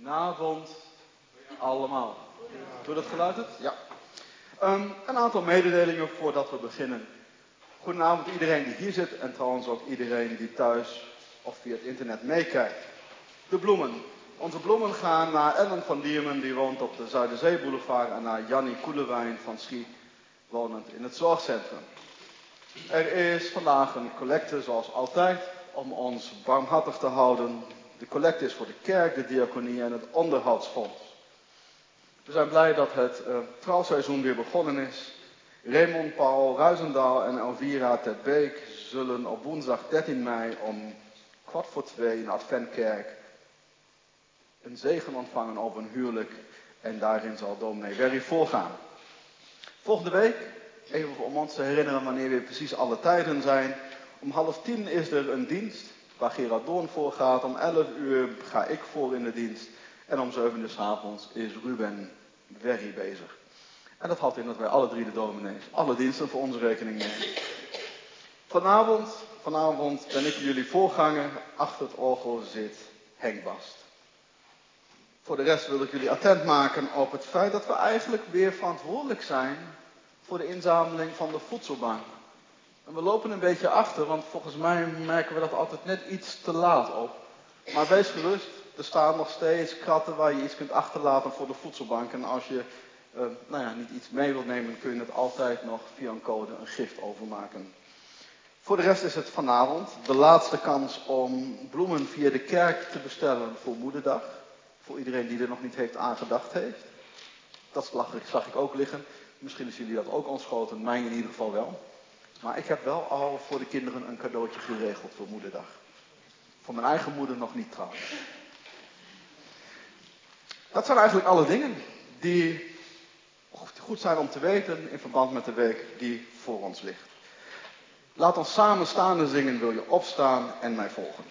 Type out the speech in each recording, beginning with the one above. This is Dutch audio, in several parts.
Goedenavond allemaal. Doe dat geluid het? Ja. Een aantal mededelingen voordat we beginnen. Goedenavond iedereen die hier zit en trouwens ook iedereen die thuis of via het internet meekijkt. De bloemen. Onze bloemen gaan naar Ellen van Diermen, die woont op de Zuiderzeeboulevard, en naar Jannie Koelewijn van Schie, wonend in het zorgcentrum. Er is vandaag een collecte, zoals altijd, om ons barmhartig te houden. De collecte is voor de kerk, de diaconie en het onderhoudsfonds. We zijn blij dat het trouwseizoen weer begonnen is. Raymond, Paul, Ruizendaal en Elvira Ter Beek zullen op woensdag 13 mei om 1:15 in de Adventkerk een zegen ontvangen op een huwelijk. En daarin zal dominee Berry voorgaan. Volgende week, even om ons te herinneren wanneer weer precies alle tijden zijn. Om 9:30 is er een dienst waar Gerard Doorn voor gaat. Om 11:00 ga ik voor in de dienst. En om 7:00 's avonds is Ruben Berry bezig. En dat houdt in dat wij alle drie de dominees alle diensten voor onze rekening nemen. Vanavond ben ik jullie voorganger. Achter het orgel zit Henk Bast. Voor de rest wil ik jullie attent maken op het feit dat we eigenlijk weer verantwoordelijk zijn voor de inzameling van de voedselbank. En we lopen een beetje achter, want volgens mij merken we dat altijd net iets te laat op. Maar wees gerust, er staan nog steeds kratten waar je iets kunt achterlaten voor de voedselbank. En als je niet iets mee wilt nemen, kun je het altijd nog via een code een gift overmaken. Voor de rest is het vanavond de laatste kans om bloemen via de kerk te bestellen voor Moederdag. Voor iedereen die er nog niet heeft aangedacht heeft. Dat zag ik ook liggen. Misschien is jullie dat ook ontschoten, mij in ieder geval wel. Maar ik heb wel al voor de kinderen een cadeautje geregeld voor Moederdag. Voor mijn eigen moeder nog niet trouwens. Dat zijn eigenlijk alle dingen die goed zijn om te weten in verband met de week die voor ons ligt. Laat ons samen staan en zingen, wil je opstaan en mij volgen.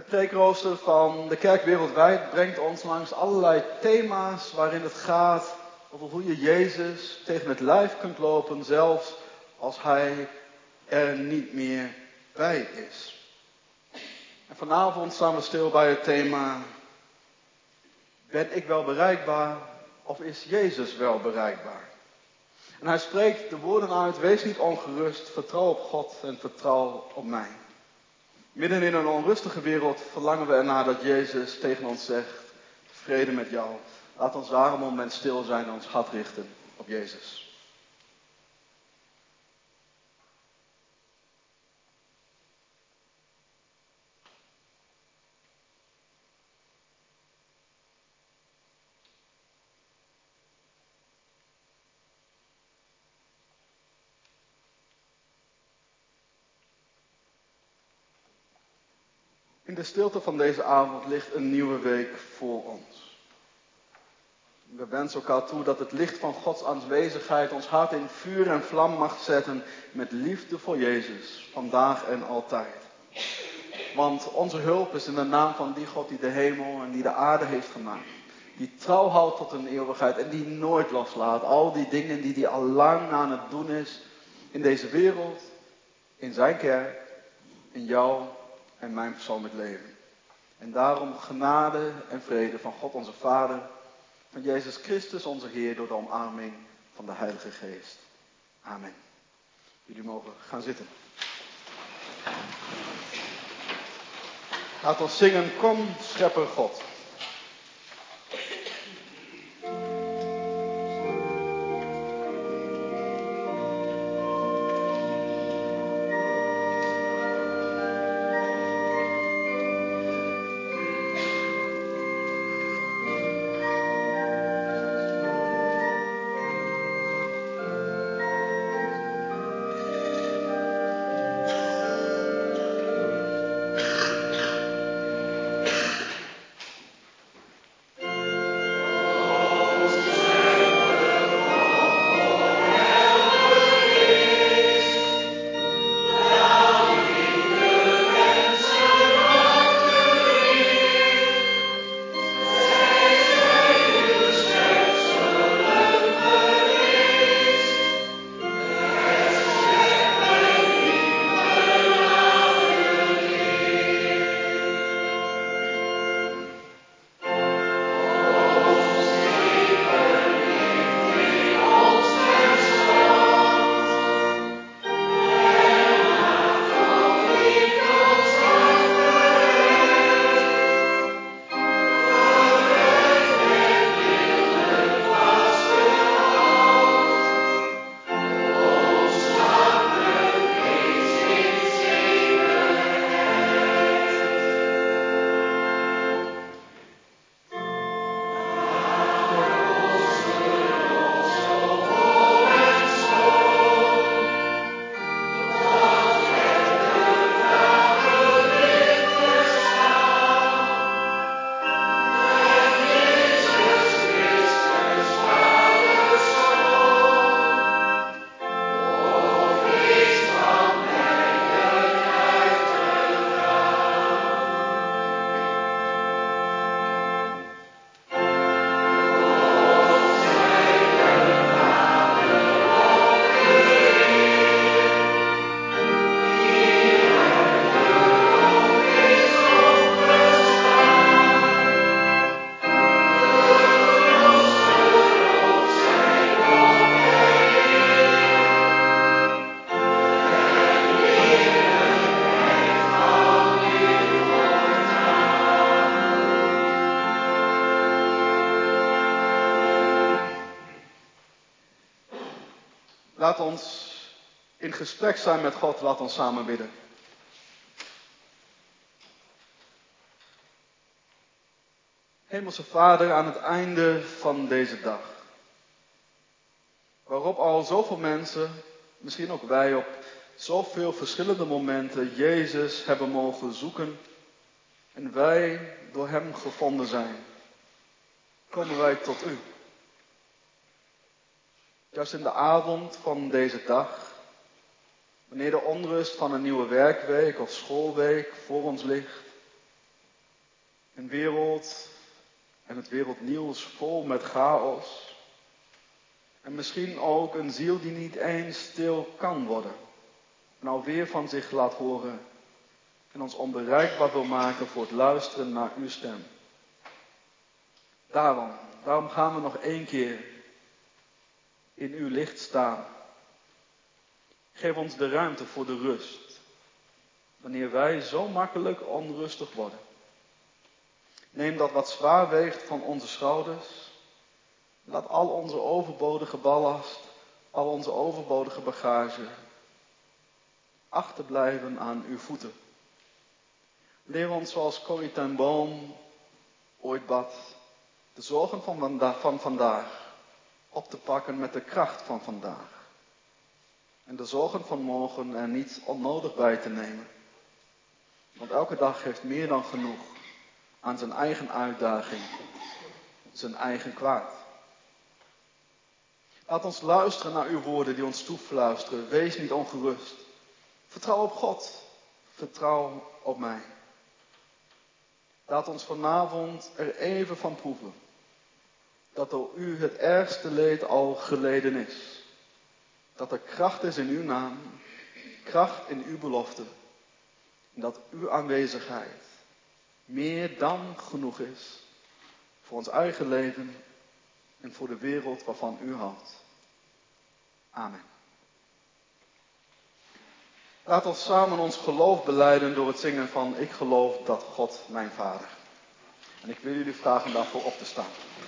Het preekrooster van de kerk wereldwijd brengt ons langs allerlei thema's waarin het gaat over hoe je Jezus tegen het lijf kunt lopen, zelfs als Hij er niet meer bij is. En vanavond staan we stil bij het thema: ben ik wel bereikbaar of is Jezus wel bereikbaar? En hij spreekt de woorden uit: wees niet ongerust, vertrouw op God en vertrouw op mij. Midden in een onrustige wereld verlangen we ernaar dat Jezus tegen ons zegt: vrede met jou. Laat ons daarom een moment stil zijn en ons hart richten op Jezus. In de stilte van deze avond ligt een nieuwe week voor ons. We wensen elkaar toe dat het licht van Gods aanwezigheid ons hart in vuur en vlam mag zetten met liefde voor Jezus, vandaag en altijd. Want onze hulp is in de naam van die God die de hemel en die de aarde heeft gemaakt. Die trouw houdt tot een eeuwigheid en die nooit loslaat. Al die dingen die hij al lang aan het doen is in deze wereld, in zijn kerk, in jou en mijn persoonlijk leven. En daarom genade en vrede van God onze Vader, van Jezus Christus onze Heer, door de omarming van de Heilige Geest. Amen. Jullie mogen gaan zitten. Laat ons zingen: kom, schepper God. Laat ons in gesprek zijn met God. Laat ons samen bidden. Hemelse Vader, aan het einde van deze dag, waarop al zoveel mensen, misschien ook wij, op zoveel verschillende momenten Jezus hebben mogen zoeken en wij door Hem gevonden zijn, komen wij tot U. Juist in de avond van deze dag, wanneer de onrust van een nieuwe werkweek of schoolweek voor ons ligt, Een wereld en het wereldnieuws vol met chaos. En misschien ook een ziel die niet eens stil kan worden. En alweer van zich laat horen. En ons onbereikbaar wil maken voor het luisteren naar uw stem. Daarom gaan we nog 1 keer in uw licht staan. Geef ons de ruimte voor de rust. Wanneer wij zo makkelijk onrustig worden. Neem dat wat zwaar weegt van onze schouders. Laat al onze overbodige ballast, al onze overbodige bagage achterblijven aan uw voeten. Leer ons zoals Corrie ten Boom ooit bad, de zorgen van vandaag op te pakken met de kracht van vandaag. En de zorgen van morgen er niet onnodig bij te nemen. Want elke dag heeft meer dan genoeg aan zijn eigen uitdaging, zijn eigen kwaad. Laat ons luisteren naar uw woorden die ons toefluisteren. Wees niet ongerust. Vertrouw op God. Vertrouw op mij. Laat ons vanavond er even van proeven. Dat door u het ergste leed al geleden is. Dat er kracht is in uw naam. Kracht in uw belofte. En dat uw aanwezigheid meer dan genoeg is. Voor ons eigen leven en voor de wereld waarvan u houdt. Amen. Laat ons samen ons geloof belijden door het zingen van Ik geloof dat God mijn Vader. En ik wil jullie vragen daarvoor op te staan.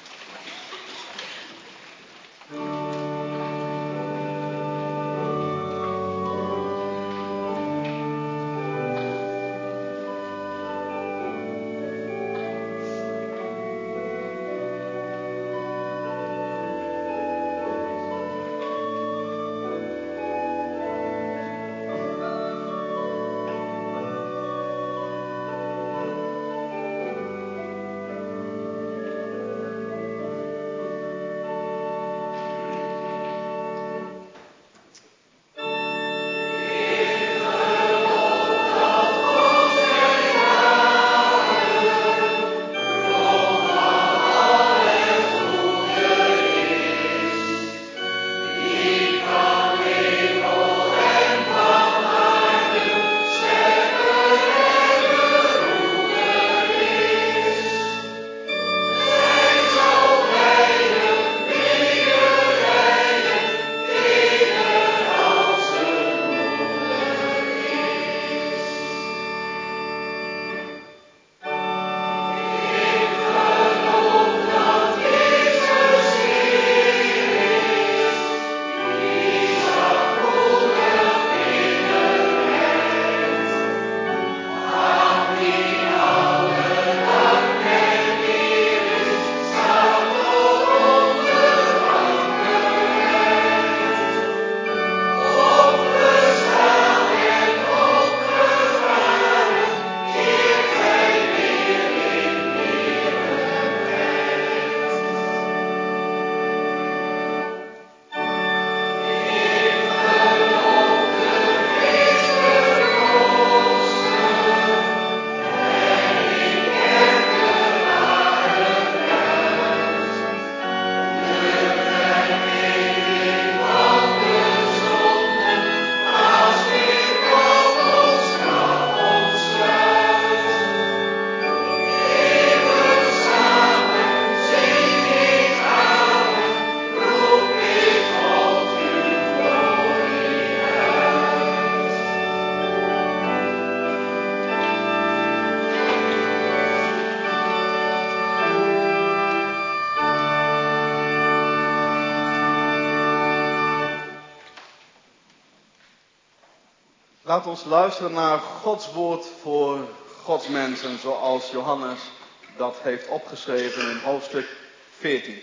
Laat ons luisteren naar Gods woord voor Gods mensen, zoals Johannes dat heeft opgeschreven in hoofdstuk 14.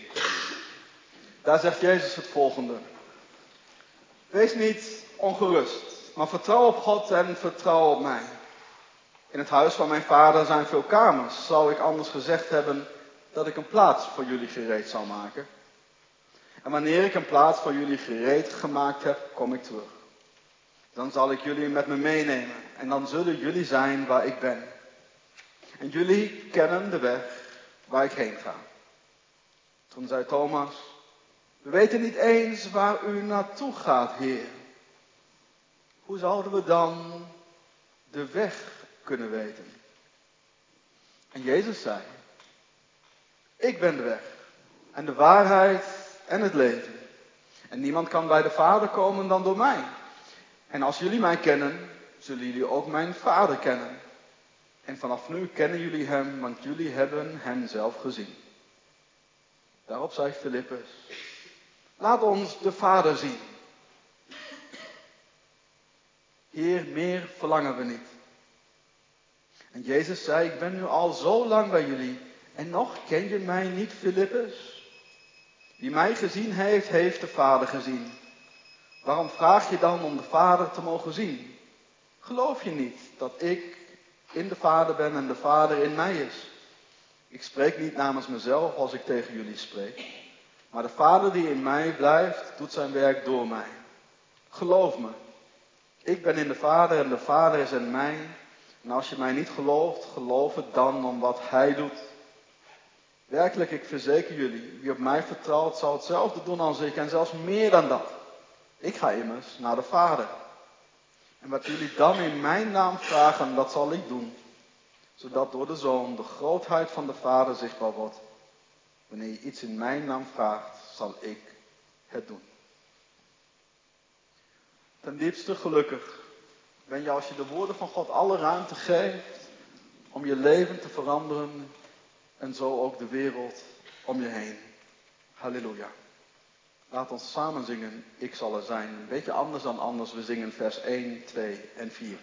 Daar zegt Jezus het volgende. Wees niet ongerust, maar vertrouw op God en vertrouw op mij. In het huis van mijn vader zijn veel kamers. Zou ik anders gezegd hebben dat ik een plaats voor jullie gereed zal maken? En wanneer ik een plaats voor jullie gereed gemaakt heb, kom ik terug. Dan zal ik jullie met me meenemen en dan zullen jullie zijn waar ik ben. En jullie kennen de weg waar ik heen ga. Toen zei Thomas, we weten niet eens waar u naartoe gaat, Heer. Hoe zouden we dan de weg kunnen weten? En Jezus zei, ik ben de weg en de waarheid en het leven. En niemand kan bij de Vader komen dan door mij. En als jullie mij kennen, zullen jullie ook mijn Vader kennen. En vanaf nu kennen jullie hem, want jullie hebben hem zelf gezien. Daarop zei Filippus, laat ons de Vader zien. Heer, meer verlangen we niet. En Jezus zei, ik ben nu al zo lang bij jullie en nog ken je mij niet, Filippus? Wie mij gezien heeft, heeft de Vader gezien. Waarom vraag je dan om de Vader te mogen zien? Geloof je niet dat ik in de Vader ben en de Vader in mij is? Ik spreek niet namens mezelf als ik tegen jullie spreek. Maar de Vader die in mij blijft, doet zijn werk door mij. Geloof me. Ik ben in de Vader en de Vader is in mij. En als je mij niet gelooft, geloof het dan om wat Hij doet. Werkelijk, ik verzeker jullie, wie op mij vertrouwt, zal hetzelfde doen als ik en zelfs meer dan dat. Ik ga immers naar de Vader. En wat jullie dan in mijn naam vragen, dat zal ik doen. Zodat door de Zoon de grootheid van de Vader zichtbaar wordt. Wanneer je iets in mijn naam vraagt, zal ik het doen. Ten diepste gelukkig ben je als je de woorden van God alle ruimte geeft om je leven te veranderen en zo ook de wereld om je heen. Halleluja. Laat ons samen zingen, ik zal er zijn. Een beetje anders dan anders, we zingen vers 1, 2 en 4.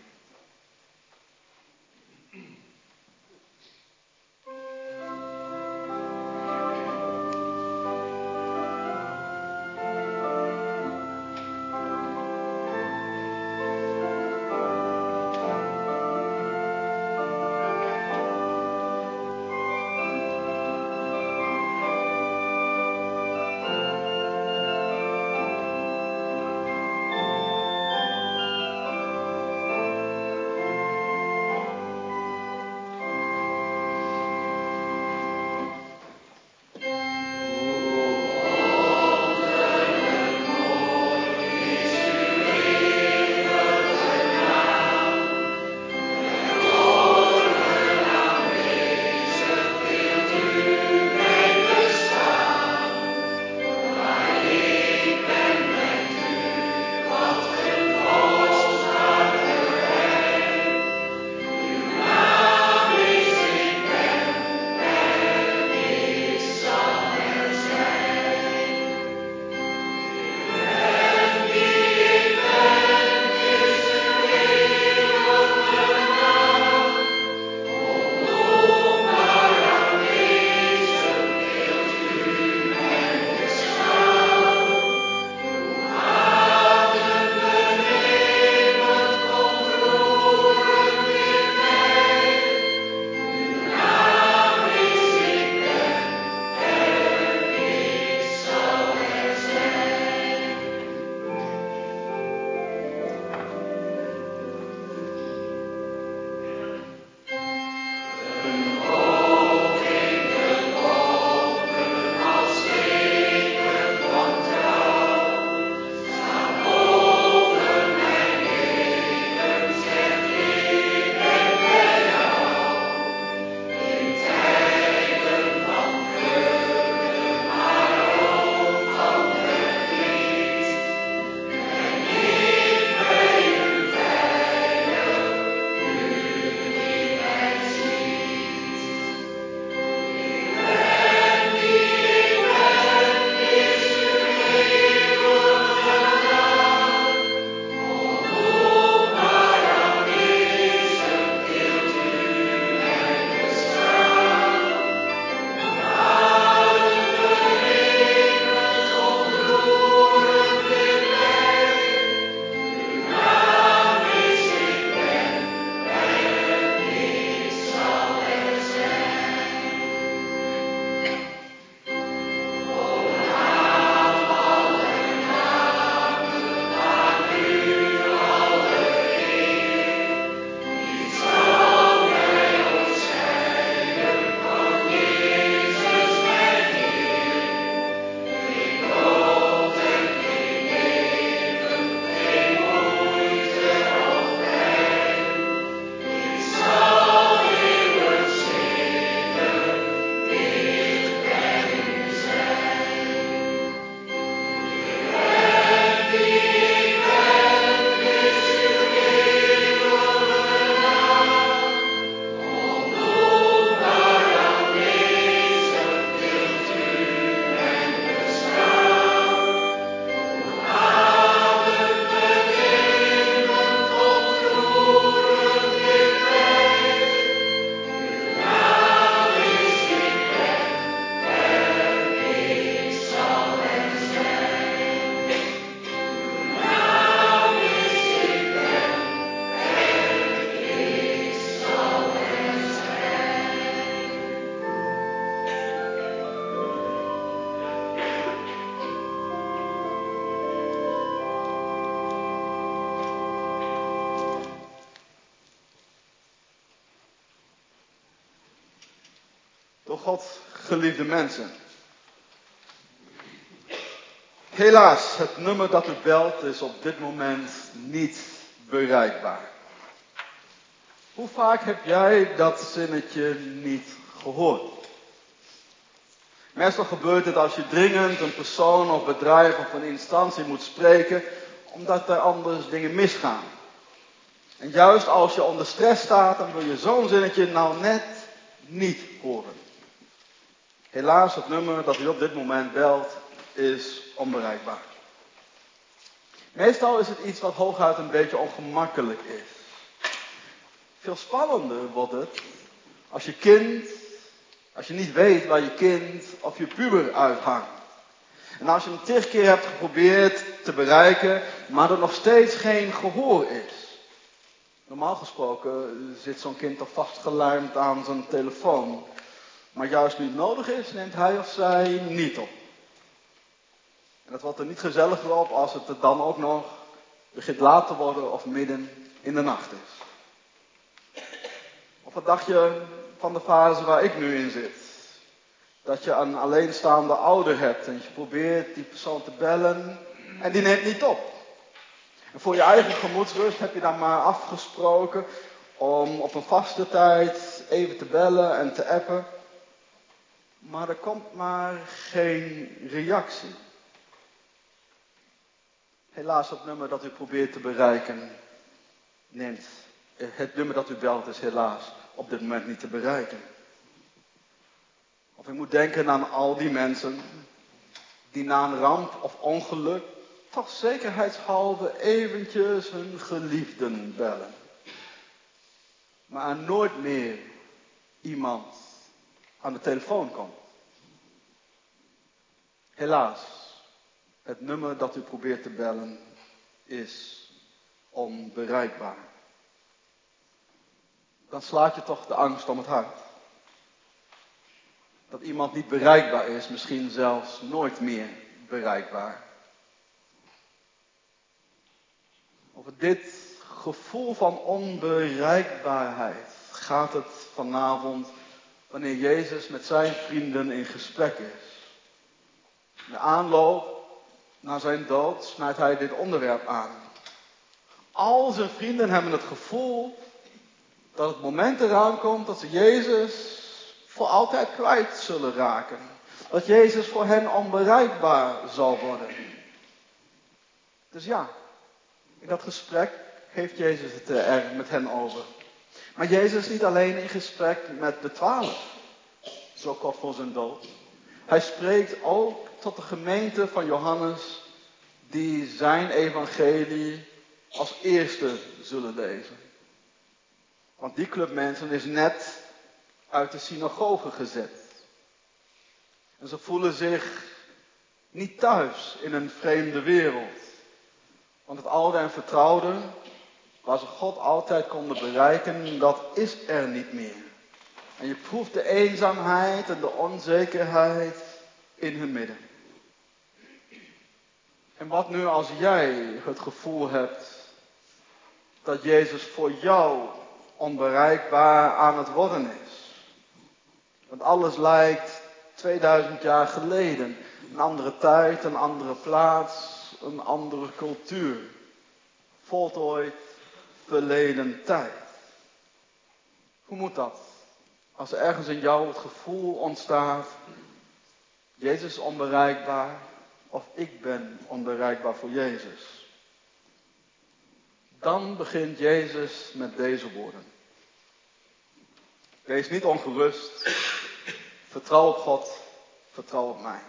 Door God geliefde mensen. Helaas, het nummer dat u belt is op dit moment niet bereikbaar. Hoe vaak heb jij dat zinnetje niet gehoord? Meestal gebeurt het als je dringend een persoon of bedrijf of een instantie moet spreken, omdat er anders dingen misgaan. En juist als je onder stress staat, dan wil je zo'n zinnetje nou net niet horen. Helaas, het nummer dat u op dit moment belt, is onbereikbaar. Meestal is het iets wat hooguit een beetje ongemakkelijk is. Veel spannender wordt het als je niet weet waar je kind of je puber uithangt. En als je hem 10 keer hebt geprobeerd te bereiken, maar er nog steeds geen gehoor is. Normaal gesproken zit zo'n kind toch vastgelijmd aan zijn telefoon. Maar juist nu het nodig is, neemt hij of zij niet op. En het wordt er niet gezelliger op als het er dan ook nog begint laat te worden of midden in de nacht is. Of wat dacht je van de fase waar ik nu in zit? Dat je een alleenstaande ouder hebt en je probeert die persoon te bellen en die neemt niet op. En voor je eigen gemoedsrust heb je dan maar afgesproken om op een vaste tijd even te bellen en te appen. Maar er komt maar geen reactie. Helaas, het nummer dat u probeert te bereiken, het nummer dat u belt is helaas op dit moment niet te bereiken. Of u moet denken aan al die mensen die na een ramp of ongeluk toch zekerheidshalve eventjes hun geliefden bellen. Maar er nooit meer iemand aan de telefoon komt. Helaas, het nummer dat u probeert te bellen is onbereikbaar. Dan slaat je toch de angst om het hart. Dat iemand niet bereikbaar is, misschien zelfs nooit meer bereikbaar. Over dit gevoel van onbereikbaarheid gaat het vanavond wanneer Jezus met zijn vrienden in gesprek is. In de aanloop naar zijn dood snijdt hij dit onderwerp aan. Al zijn vrienden hebben het gevoel dat het moment eraan komt dat ze Jezus voor altijd kwijt zullen raken. Dat Jezus voor hen onbereikbaar zal worden. Dus ja, in dat gesprek heeft Jezus het er met hen over. Maar Jezus is niet alleen in gesprek met de 12, zo kort voor zijn dood. Hij spreekt ook tot de gemeente van Johannes, die zijn evangelie als eerste zullen lezen. Want die club mensen is net uit de synagoge gezet. En ze voelen zich niet thuis in een vreemde wereld. Want het oude en vertrouwde, waar ze God altijd konden bereiken, dat is er niet meer. En je proeft de eenzaamheid en de onzekerheid in hun midden. En wat nu als jij het gevoel hebt dat Jezus voor jou onbereikbaar aan het worden is? Want alles lijkt 2000 jaar geleden. Een andere tijd, een andere plaats, een andere cultuur. Voltooid verleden tijd. Hoe moet dat? Als er ergens in jou het gevoel ontstaat, Jezus is onbereikbaar of ik ben onbereikbaar voor Jezus. Dan begint Jezus met deze woorden. Wees niet ongerust, vertrouw op God, vertrouw op mij.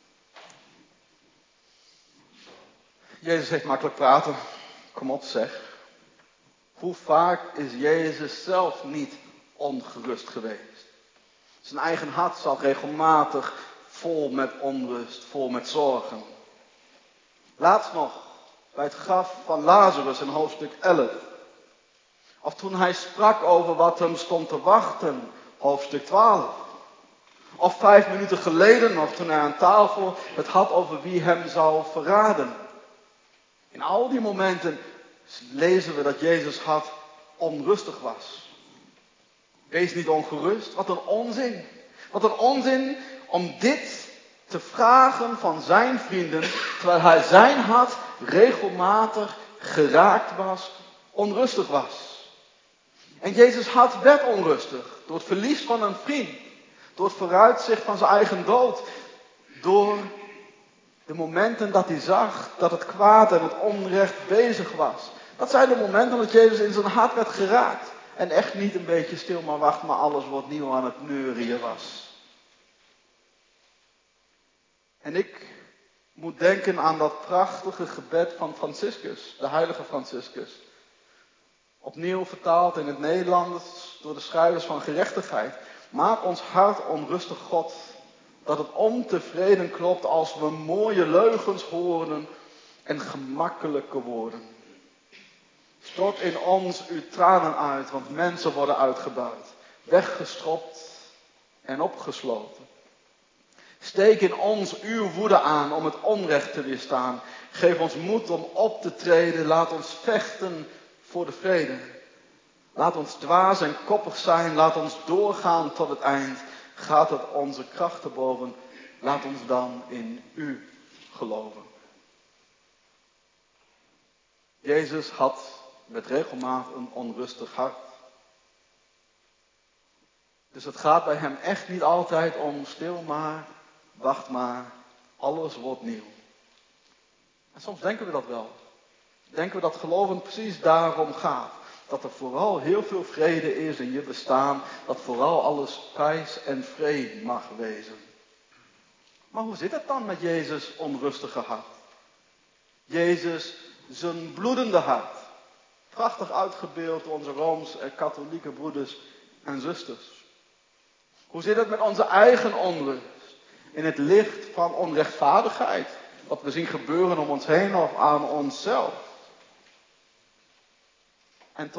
Jezus heeft makkelijk praten, kom op zeg. Hoe vaak is Jezus zelf niet ongerust geweest? Zijn eigen hart zat regelmatig vol met onrust, vol met zorgen. Laatst nog, bij het graf van Lazarus in hoofdstuk 11. Of toen hij sprak over wat hem stond te wachten, hoofdstuk 12. Of 5 minuten geleden nog, toen hij aan tafel het had over wie hem zou verraden. In al die momenten lezen we dat Jezus onrustig was. Wees niet ongerust, wat een onzin. Wat een onzin om dit te vragen van zijn vrienden, terwijl hij zijn hart regelmatig geraakt was, onrustig was. En Jezus' hart werd onrustig door het verlies van een vriend, door het vooruitzicht van zijn eigen dood, door de momenten dat hij zag dat het kwaad en het onrecht bezig was. Dat zijn de momenten dat Jezus in zijn hart werd geraakt. En echt niet een beetje stil maar wacht, maar alles wordt nieuw aan het neurien was. En ik moet denken aan dat prachtige gebed van Franciscus, de heilige Franciscus. Opnieuw vertaald in het Nederlands door de schrijvers van gerechtigheid. Maak ons hart onrustig, God, dat het ontevreden klopt als we mooie leugens horen en gemakkelijke woorden. Stort in ons uw tranen uit, want mensen worden uitgebuit, weggestropt en opgesloten. Steek in ons uw woede aan om het onrecht te weerstaan. Geef ons moed om op te treden. Laat ons vechten voor de vrede. Laat ons dwaas en koppig zijn. Laat ons doorgaan tot het eind. Gaat het onze krachten boven. Laat ons dan in u geloven. Jezus had met regelmaat een onrustig hart. Dus het gaat bij hem echt niet altijd om stil maar, wacht maar, alles wordt nieuw. En soms denken we dat wel. Denken we dat geloven precies daarom gaat. Dat er vooral heel veel vrede is in je bestaan. Dat vooral alles pijs en vrede mag wezen. Maar hoe zit het dan met Jezus' onrustige hart? Jezus, zijn bloedende hart. Prachtig uitgebeeld door onze Rooms-katholieke broeders en zusters. Hoe zit het met onze eigen onrust? In het licht van onrechtvaardigheid. Wat we zien gebeuren om ons heen of aan onszelf. En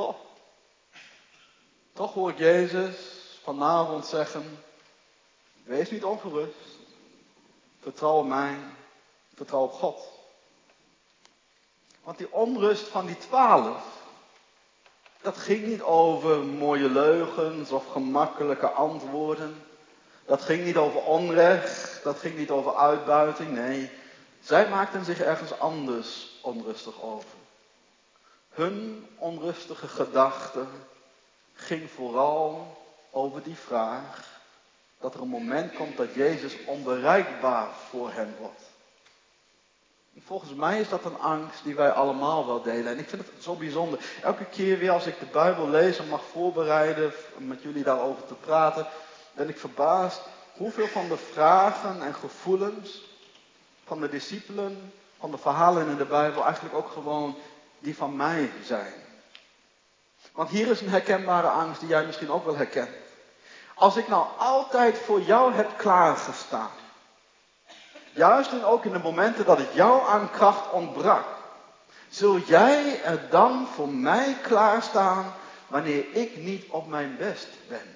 toch hoor ik Jezus vanavond zeggen, wees niet ongerust. Vertrouw op mij, vertrouw op God. Want die onrust van die 12, dat ging niet over mooie leugens of gemakkelijke antwoorden. Dat ging niet over onrecht, dat ging niet over uitbuiting, nee. Zij maakten zich ergens anders onrustig over. Hun onrustige gedachte ging vooral over die vraag dat er een moment komt dat Jezus onbereikbaar voor hen wordt. En volgens mij is dat een angst die wij allemaal wel delen. En ik vind het zo bijzonder. Elke keer weer als ik de Bijbel lees en mag voorbereiden om met jullie daarover te praten, ben ik verbaasd hoeveel van de vragen en gevoelens van de discipelen, van de verhalen in de Bijbel, eigenlijk ook gewoon die van mij zijn. Want hier is een herkenbare angst die jij misschien ook wel herkent. Als ik nou altijd voor jou heb klaargestaan, juist en ook in de momenten dat het jou aan kracht ontbrak, zul jij er dan voor mij klaarstaan wanneer ik niet op mijn best ben?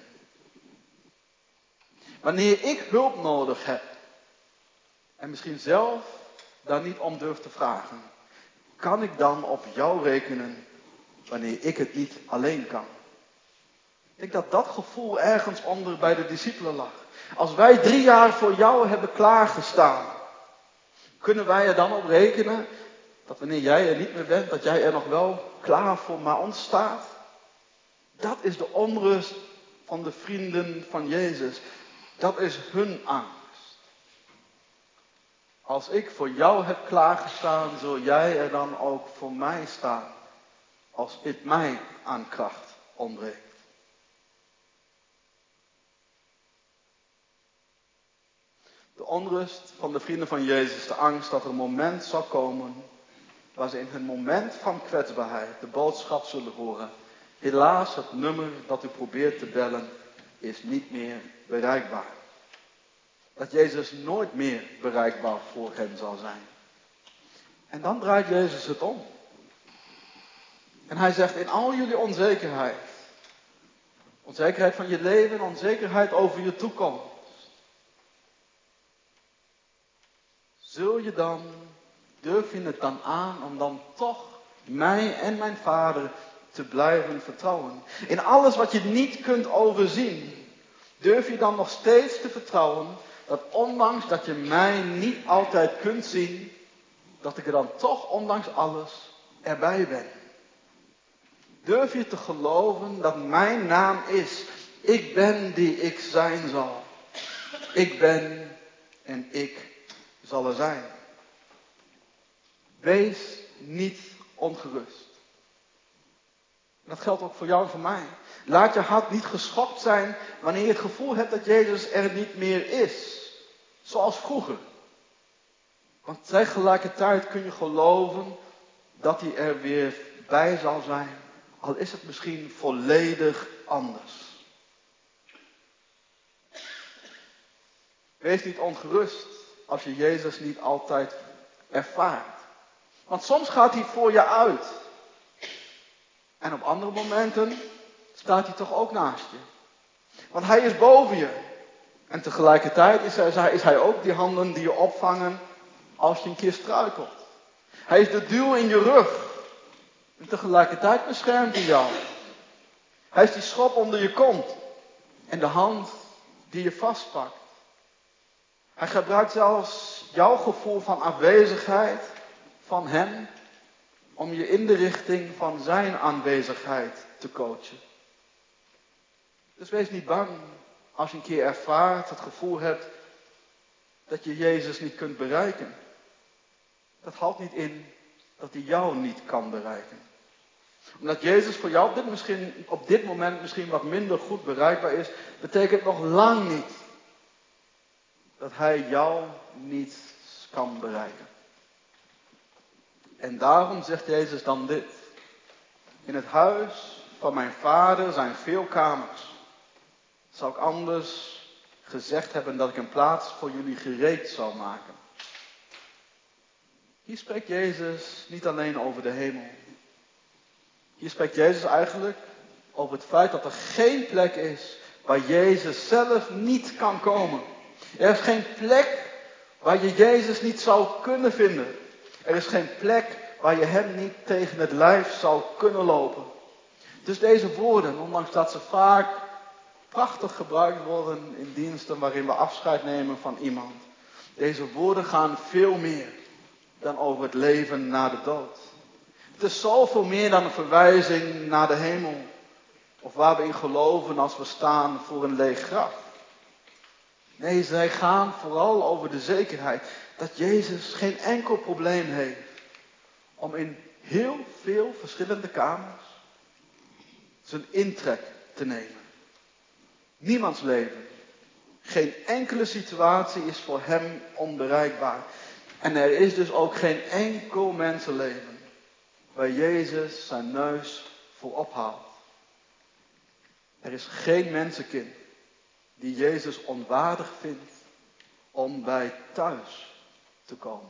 Wanneer ik hulp nodig heb en misschien zelf daar niet om durf te vragen, kan ik dan op jou rekenen wanneer ik het niet alleen kan? Ik denk dat dat gevoel ergens onder bij de discipelen lag. Als wij 3 jaar voor jou hebben klaargestaan, kunnen wij er dan op rekenen dat wanneer jij er niet meer bent, dat jij er nog wel klaar voor maar ons staat? Dat is de onrust van de vrienden van Jezus. Dat is hun angst. Als ik voor jou heb klaargestaan, zul jij er dan ook voor mij staan. Als het mij aan kracht ontbreekt. De onrust van de vrienden van Jezus, de angst dat er een moment zal komen waar ze in hun moment van kwetsbaarheid de boodschap zullen horen. Helaas, het nummer dat u probeert te bellen is niet meer bereikbaar. Dat Jezus nooit meer bereikbaar voor hen zal zijn. En dan draait Jezus het om. En hij zegt, in al jullie onzekerheid, onzekerheid van je leven, onzekerheid over je toekomst, durf je het dan aan om dan toch mij en mijn Vader te blijven vertrouwen? In alles wat je niet kunt overzien, Durf je dan nog steeds te vertrouwen dat ondanks dat je mij niet altijd kunt zien, dat ik er dan toch ondanks alles erbij ben? Durf je te geloven dat mijn naam is: ik ben die ik zijn zal. Ik ben en ik zal er zijn. Wees niet ongerust. Dat geldt ook voor jou en voor mij. Laat je hart niet geschokt zijn wanneer je het gevoel hebt dat Jezus er niet meer is. Zoals vroeger. Want tegelijkertijd kun je geloven dat hij er weer bij zal zijn. Al is het misschien volledig anders. Wees niet ongerust als je Jezus niet altijd ervaart. Want soms gaat hij voor je uit. En op andere momenten staat hij toch ook naast je. Want hij is boven je. En tegelijkertijd is hij ook die handen die je opvangen als je een keer struikelt. Hij is de duw in je rug. En tegelijkertijd beschermt hij jou. Hij is die schop onder je kont. En de hand die je vastpakt. Hij gebruikt zelfs jouw gevoel van afwezigheid van hem om je in de richting van zijn aanwezigheid te coachen. Dus wees niet bang als je een keer ervaart, het gevoel hebt dat je Jezus niet kunt bereiken. Dat houdt niet in dat hij jou niet kan bereiken. Omdat Jezus voor jou op dit moment misschien wat minder goed bereikbaar is, betekent nog lang niet dat hij jou niet kan bereiken. En daarom zegt Jezus dan dit. In het huis van mijn vader zijn veel kamers. Zou ik anders gezegd hebben dat ik een plaats voor jullie gereed zou maken. Hier spreekt Jezus niet alleen over de hemel. Hier spreekt Jezus eigenlijk over het feit dat er geen plek is waar Jezus zelf niet kan komen. Er is geen plek waar je Jezus niet zou kunnen vinden. Er is geen plek waar je hem niet tegen het lijf zou kunnen lopen. Dus deze woorden, ondanks dat ze vaak prachtig gebruikt worden in diensten waarin we afscheid nemen van iemand. Deze woorden gaan veel meer dan over het leven na de dood. Het is zoveel meer dan een verwijzing naar de hemel. Of waar we in geloven als we staan voor een leeg graf. Nee, zij gaan vooral over de zekerheid dat Jezus geen enkel probleem heeft om in heel veel verschillende kamers zijn intrek te nemen. Niemands leven, geen enkele situatie is voor hem onbereikbaar. En er is dus ook geen enkel mensenleven waar Jezus zijn neus voor ophaalt. Er is geen mensenkind die Jezus onwaardig vindt om bij thuis te komen.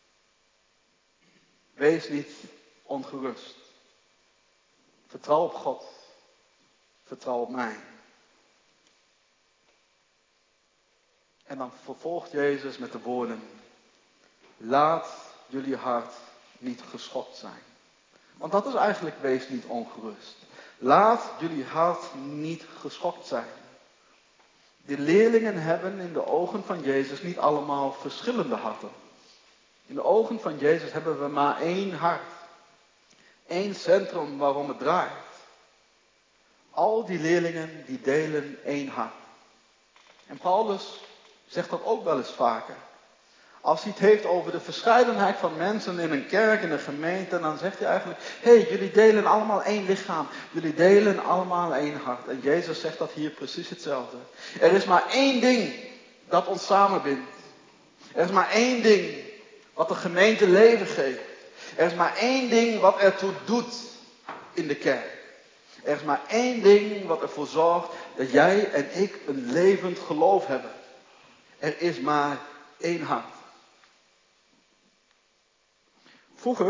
Wees niet ongerust. Vertrouw op God. Vertrouw op mij. En dan vervolgt Jezus met de woorden. Laat jullie hart niet geschokt zijn. Want dat is eigenlijk wees niet ongerust. Laat jullie hart niet geschokt zijn. De leerlingen hebben in de ogen van Jezus niet allemaal verschillende harten. In de ogen van Jezus hebben we maar één hart. Eén centrum waarom het draait. Al die leerlingen die delen één hart. En Paulus zegt dat ook wel eens vaker. Als hij het heeft over de verscheidenheid van mensen in een kerk, in een gemeente, dan zegt hij eigenlijk, jullie delen allemaal één lichaam. Jullie delen allemaal één hart. En Jezus zegt dat hier precies hetzelfde. Er is maar één ding dat ons samenbindt. Er is maar één ding wat de gemeente leven geeft. Er is maar één ding wat ertoe doet in de kerk. Er is maar één ding wat ervoor zorgt dat jij en ik een levend geloof hebben. Er is maar één hart. Vroeger,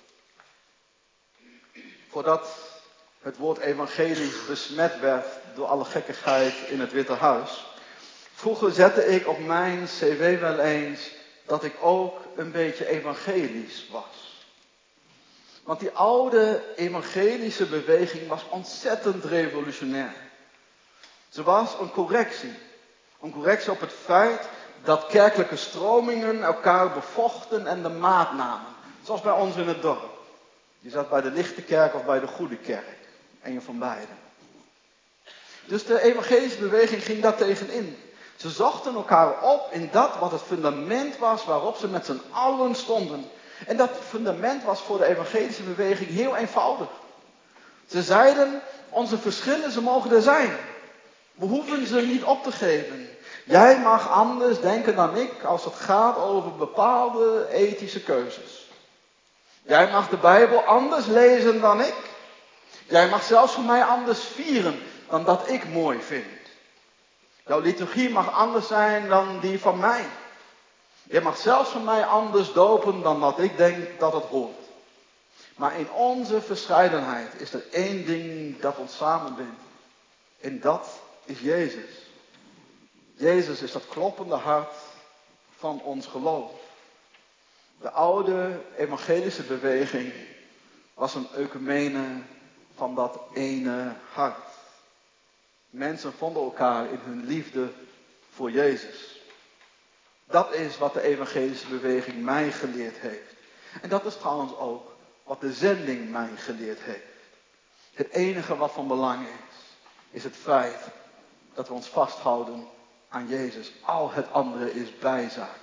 voordat het woord evangelisch besmet werd door alle gekkigheid in het Witte Huis. Vroeger zette ik op mijn cv wel eens dat ik ook een beetje evangelisch was. Want die oude evangelische beweging was ontzettend revolutionair. Ze was een correctie. Een correctie op het feit dat kerkelijke stromingen elkaar bevochten en de maat namen. Zoals bij ons in het dorp. Je zat bij de lichte kerk of bij de goede kerk. Een van beide. Dus de evangelische beweging ging daar tegenin. Ze zochten elkaar op in dat wat het fundament was waarop ze met z'n allen stonden. En dat fundament was voor de evangelische beweging heel eenvoudig. Ze zeiden, onze verschillen, ze mogen er zijn. We hoeven ze niet op te geven. Jij mag anders denken dan ik als het gaat over bepaalde ethische keuzes. Jij mag de Bijbel anders lezen dan ik. Jij mag zelfs voor mij anders vieren dan dat ik mooi vind. Jouw liturgie mag anders zijn dan die van mij. Je mag zelfs van mij anders dopen dan wat ik denk dat het hoort. Maar in onze verscheidenheid is er één ding dat ons samenbindt. En dat is Jezus. Jezus is dat kloppende hart van ons geloof. De oude evangelische beweging was een ecumene van dat ene hart. Mensen vonden elkaar in hun liefde voor Jezus. Dat is wat de evangelische beweging mij geleerd heeft. En dat is trouwens ook wat de zending mij geleerd heeft. Het enige wat van belang is het feit dat we ons vasthouden aan Jezus. Al het andere is bijzaak.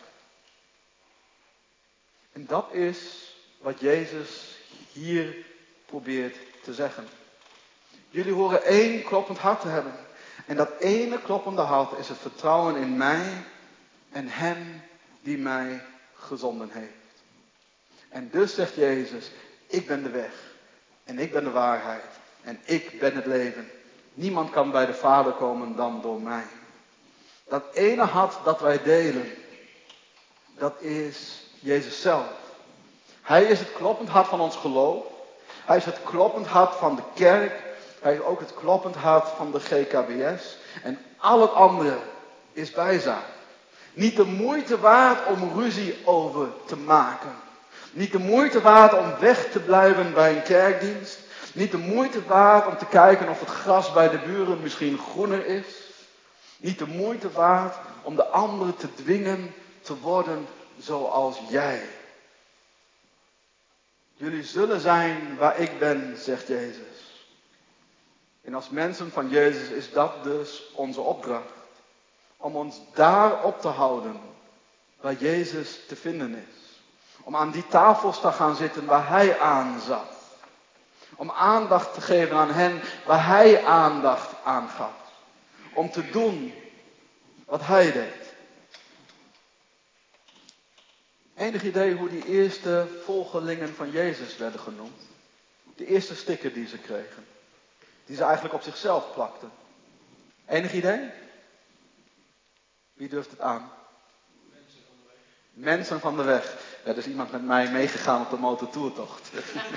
En dat is wat Jezus hier probeert te zeggen. Jullie horen één kloppend hart te hebben. En dat ene kloppende hart is het vertrouwen in mij en hem die mij gezonden heeft. En dus zegt Jezus, ik ben de weg en ik ben de waarheid en ik ben het leven. Niemand kan bij de Vader komen dan door mij. Dat ene hart dat wij delen, dat is Jezus zelf. Hij is het kloppend hart van ons geloof. Hij is het kloppend hart van de kerk. Hij is ook het kloppend hart van de GKBS. En al het andere is bijzaak. Niet de moeite waard om ruzie over te maken. Niet de moeite waard om weg te blijven bij een kerkdienst. Niet de moeite waard om te kijken of het gras bij de buren misschien groener is. Niet de moeite waard om de anderen te dwingen te worden zoals jij. Jullie zullen zijn waar ik ben, zegt Jezus. En als mensen van Jezus is dat dus onze opdracht. Om ons daar op te houden waar Jezus te vinden is. Om aan die tafels te gaan zitten waar Hij aan zat. Om aandacht te geven aan hen waar Hij aandacht aan gaf. Om te doen wat Hij deed. Enig idee hoe die eerste volgelingen van Jezus werden genoemd? De eerste sticker die ze kregen. Die ze eigenlijk op zichzelf plakten. Enig idee? Wie durft het aan? Mensen van de weg. Ja, er is iemand met mij meegegaan op de motortoertocht.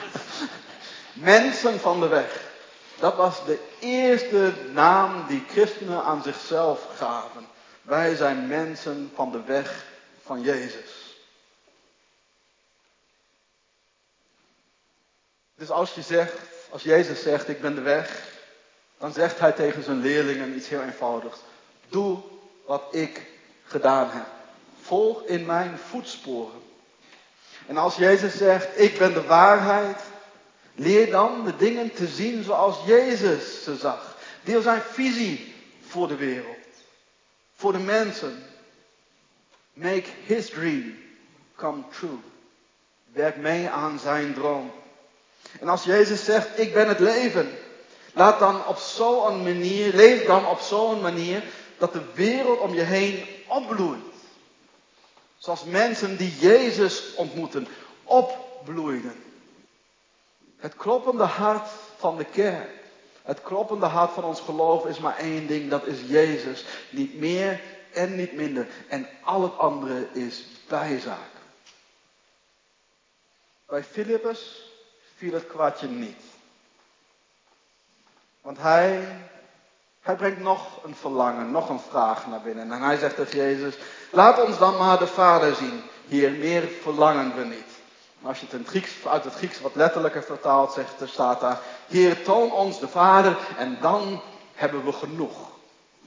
Mensen van de weg. Dat was de eerste naam die christenen aan zichzelf gaven. Wij zijn mensen van de weg van Jezus. Dus als Jezus zegt, ik ben de weg, dan zegt hij tegen zijn leerlingen iets heel eenvoudigs. Doe wat ik gedaan heb. Volg in mijn voetsporen. En als Jezus zegt, ik ben de waarheid, leer dan de dingen te zien zoals Jezus ze zag. Deel zijn visie voor de wereld. Voor de mensen. Make his dream come true. Werk mee aan zijn droom. En als Jezus zegt, ik ben het leven. Leef dan op zo'n manier dat de wereld om je heen opbloeit. Zoals mensen die Jezus ontmoeten, opbloeiden. Het kloppende hart van de kerk. Het kloppende hart van ons geloof is maar één ding, dat is Jezus. Niet meer en niet minder. En al het andere is bijzaak. Bij Filippus viel het kwartje niet. Want hij brengt nog een verlangen, nog een vraag naar binnen. En hij zegt tegen Jezus, laat ons dan maar de Vader zien. Hier, meer verlangen we niet. Maar als je het uit het Grieks wat letterlijker vertaalt, staat daar, Heer, toon ons de Vader en dan hebben we genoeg.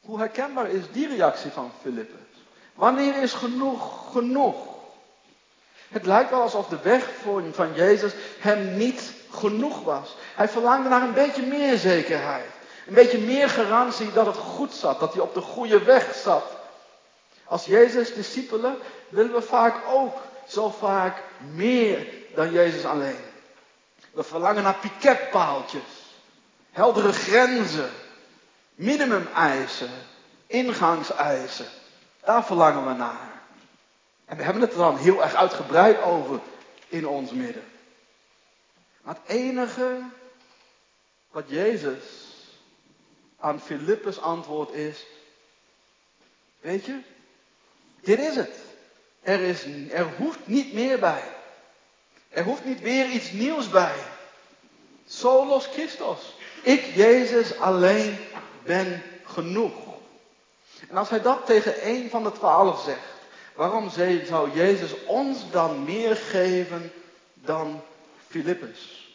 Hoe herkenbaar is die reactie van Filippus? Wanneer is genoeg genoeg? Het lijkt wel alsof de wegvoering van Jezus hem niet genoeg was. Hij verlangde naar een beetje meer zekerheid. Een beetje meer garantie dat het goed zat, dat hij op de goede weg zat. Als Jezus discipelen willen we vaak ook zo vaak meer dan Jezus alleen. We verlangen naar piketpaaltjes, heldere grenzen, minimumeisen, ingangseisen. Daar verlangen we naar. En we hebben het er dan heel erg uitgebreid over in ons midden. Maar het enige wat Jezus aan Filippus antwoord is, weet je, dit is het. Er hoeft niet meer bij. Er hoeft niet weer iets nieuws bij. Solos Christos. Ik, Jezus, alleen ben genoeg. En als hij dat tegen een van de 12 zegt, waarom zou Jezus ons dan meer geven dan Filippus?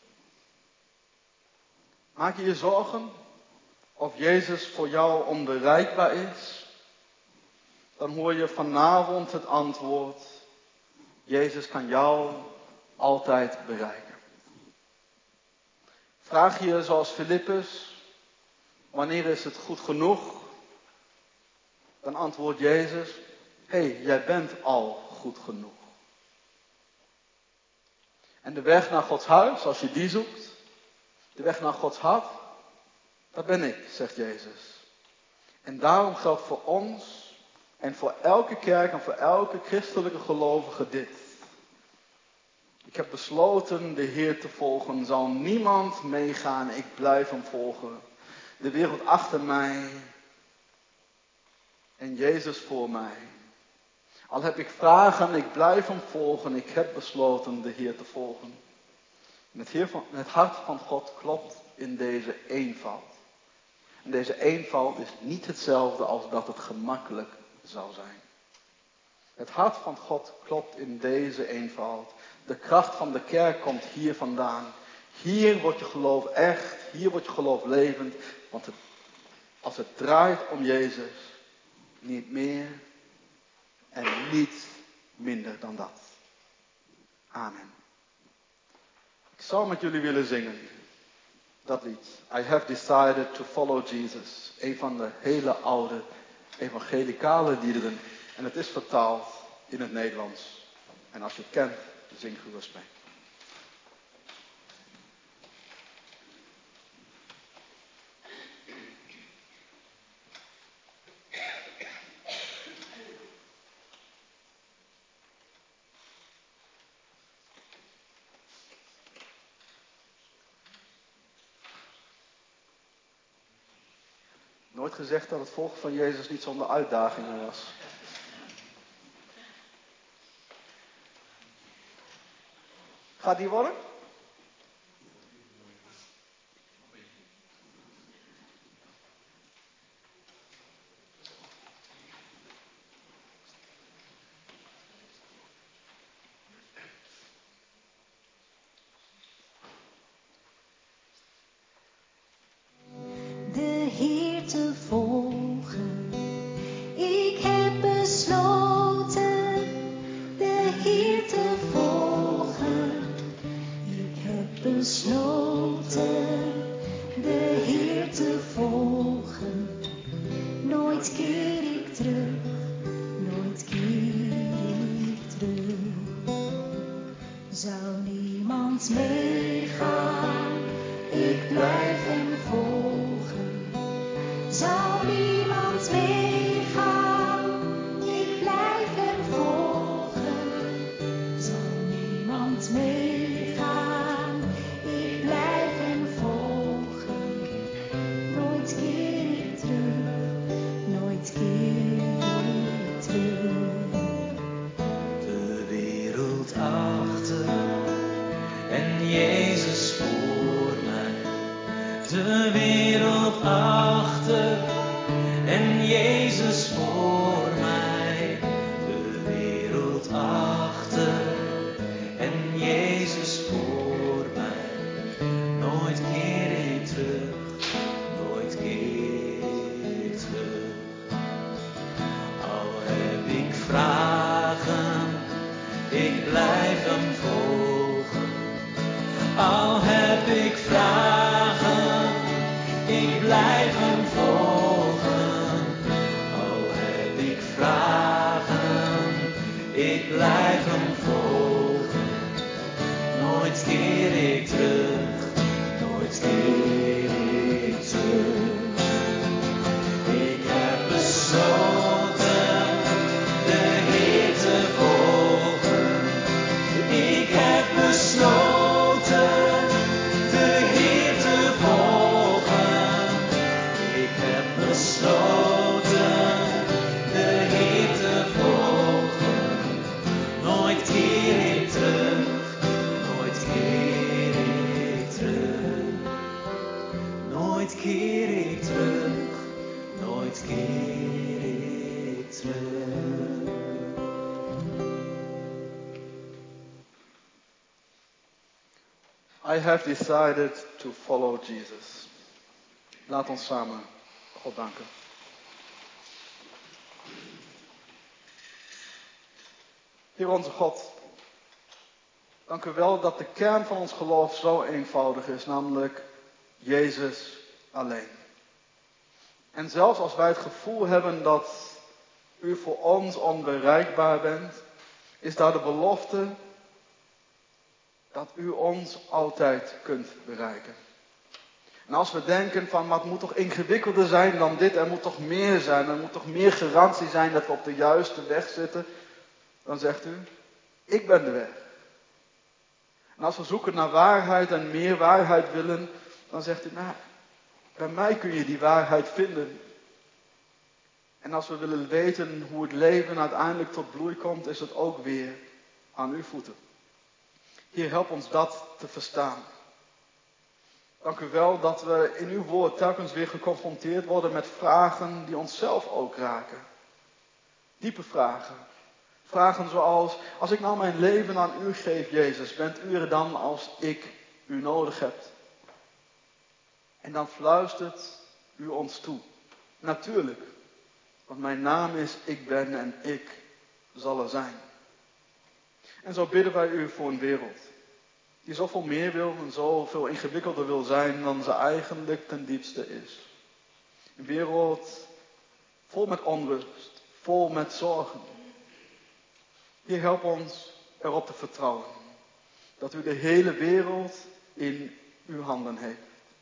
Maak je je zorgen of Jezus voor jou onbereikbaar is? Dan hoor je vanavond het antwoord: Jezus kan jou altijd bereiken. Vraag je zoals Filippus, wanneer is het goed genoeg? Dan antwoordt Jezus: hey, jij bent al goed genoeg. En de weg naar Gods huis, als je die zoekt, de weg naar Gods hart, dat ben ik, zegt Jezus. En daarom geldt voor ons en voor elke kerk en voor elke christelijke gelovige dit. Ik heb besloten de Heer te volgen, zal niemand meegaan, ik blijf hem volgen. De wereld achter mij en Jezus voor mij. Al heb ik vragen, ik blijf hem volgen, ik heb besloten de Heer te volgen. Het hart van God klopt in deze eenvoud. En deze eenvoud is niet hetzelfde als dat het gemakkelijk zou zijn. Het hart van God klopt in deze eenvoud. De kracht van de kerk komt hier vandaan. Hier wordt je geloof echt, hier wordt je geloof levend. Want als het draait om Jezus, niet meer en niet minder dan dat. Amen. Ik zou met jullie willen zingen. Dat lied. I have decided to follow Jesus. Een van de hele oude evangelicale liederen. En het is vertaald in het Nederlands. En als je het kent, zing gerust mee. Nooit gezegd dat het volgen van Jezus niet zonder uitdagingen was. Gaat die worden? De Heer te volgen. Ik heb besloten de Heer te volgen. Ik heb besloten de Heer te volgen. Nooit keer ik terug, nooit keer ik terug. Zou niemand meegaan, ik blijf hem volgen. Zou niemand meegaan, ik blijf hem volgen. Zou niemand meegaan, ik blijf hem volgen. Nooit keer ik terug, nooit keer ik terug. De wereld achter en Jezus voor mij. De wereld achter en Jezus voor mij. De wereld achter en Jezus voor mij. Nooit keer ik terug, nooit keer ik terug. I have decided to follow Jesus. Laat ons samen God danken. Heer onze God, dank u wel dat de kern van ons geloof zo eenvoudig is, namelijk Jezus alleen. En zelfs als wij het gevoel hebben dat u voor ons onbereikbaar bent, is daar de belofte dat u ons altijd kunt bereiken. En als we denken van, maar het moet toch ingewikkelder zijn dan dit, er moet toch meer zijn, er moet toch meer garantie zijn dat we op de juiste weg zitten, dan zegt u, ik ben de weg. En als we zoeken naar waarheid en meer waarheid willen, dan zegt u, nou, bij mij kun je die waarheid vinden. En als we willen weten hoe het leven uiteindelijk tot bloei komt, is het ook weer aan uw voeten. Heer, help ons dat te verstaan. Dank u wel dat we in uw woord telkens weer geconfronteerd worden met vragen die onszelf ook raken. Diepe vragen. Vragen zoals, als ik nou mijn leven aan u geef, Jezus, bent u er dan als ik u nodig heb? En dan fluistert u ons toe. Natuurlijk, want mijn naam is ik ben en ik zal er zijn. En zo bidden wij u voor een wereld die zoveel meer wil en zoveel ingewikkelder wil zijn dan ze eigenlijk ten diepste is. Een wereld vol met onrust, vol met zorgen. Heer, help ons erop te vertrouwen dat u de hele wereld in uw handen heeft.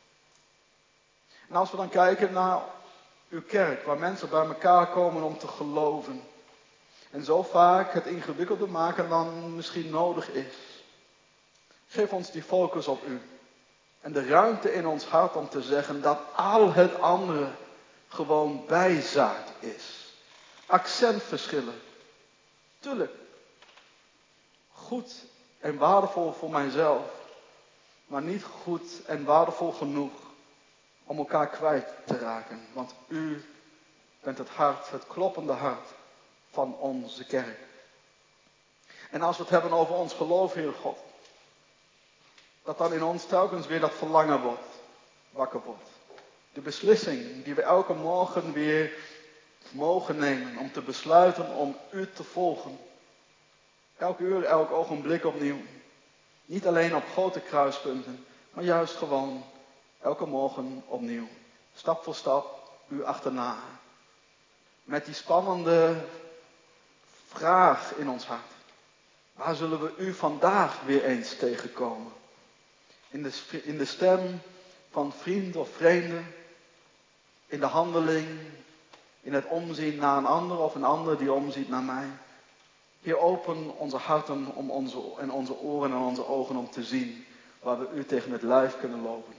En als we dan kijken naar uw kerk, waar mensen bij elkaar komen om te geloven. En zo vaak het ingewikkelder maken dan misschien nodig is. Geef ons die focus op u. En de ruimte in ons hart om te zeggen dat al het andere gewoon bijzaak is. Accentverschillen. Tuurlijk. Goed en waardevol voor mijzelf. Maar niet goed en waardevol genoeg om elkaar kwijt te raken. Want u bent het hart, het kloppende hart van onze kerk. En als we het hebben over ons geloof, Heer God. Dat dan in ons telkens weer dat verlangen wakker wordt. De beslissing die we elke morgen weer mogen nemen om te besluiten om u te volgen. Elk uur, elk ogenblik opnieuw. Niet alleen op grote kruispunten, maar juist gewoon elke morgen opnieuw. Stap voor stap u achterna. Met die spannende vraag in ons hart. Waar zullen we u vandaag weer eens tegenkomen? In de stem van vriend of vreemde. In de handeling. In het omzien naar een ander of een ander die omziet naar mij. Heer, open onze harten en onze oren en onze ogen om te zien waar we u tegen het lijf kunnen lopen.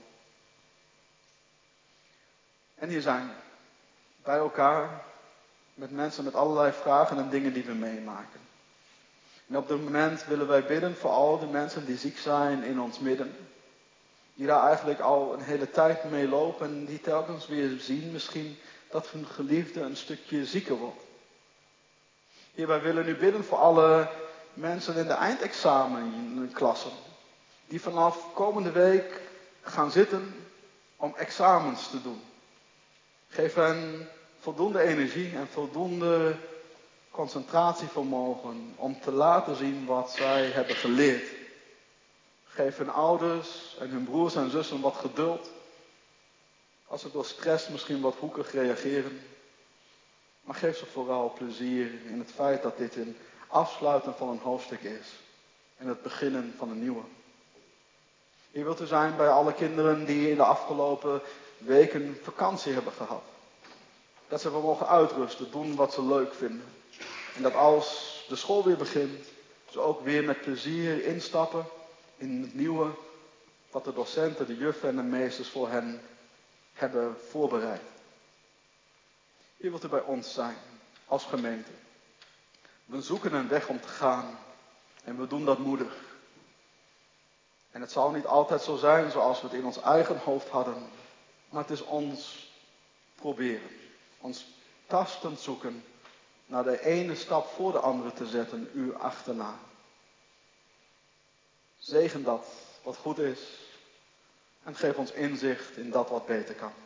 En hier zijn we. Bij elkaar. Met mensen met allerlei vragen en dingen die we meemaken. En op dit moment willen wij bidden voor al die mensen die ziek zijn in ons midden. Die daar eigenlijk al een hele tijd mee lopen en die telkens weer zien misschien dat hun geliefde een stukje zieker wordt. Heer, wij willen nu bidden voor alle mensen in de eindexamenklassen. Die vanaf komende week gaan zitten om examens te doen. Geef hen voldoende energie en voldoende concentratievermogen om te laten zien wat zij hebben geleerd. Geef hun ouders en hun broers en zussen wat geduld. Als ze door stress misschien wat hoekig reageren. Maar geef ze vooral plezier in het feit dat dit een afsluiten van een hoofdstuk is. En het beginnen van een nieuwe. Hier wilt u zijn bij alle kinderen die in de afgelopen weken vakantie hebben gehad. Dat ze mogen uitrusten, doen wat ze leuk vinden. En dat als de school weer begint, ze ook weer met plezier instappen in het nieuwe wat de docenten, de juffen en de meesters voor hen hebben voorbereid. Hier wilt u bij ons zijn, als gemeente. We zoeken een weg om te gaan en we doen dat moedig. En het zal niet altijd zo zijn zoals we het in ons eigen hoofd hadden, maar het is ons proberen. Ons tastend zoeken naar de ene stap voor de andere te zetten, u achterna. Zegen dat wat goed is. En geef ons inzicht in dat wat beter kan.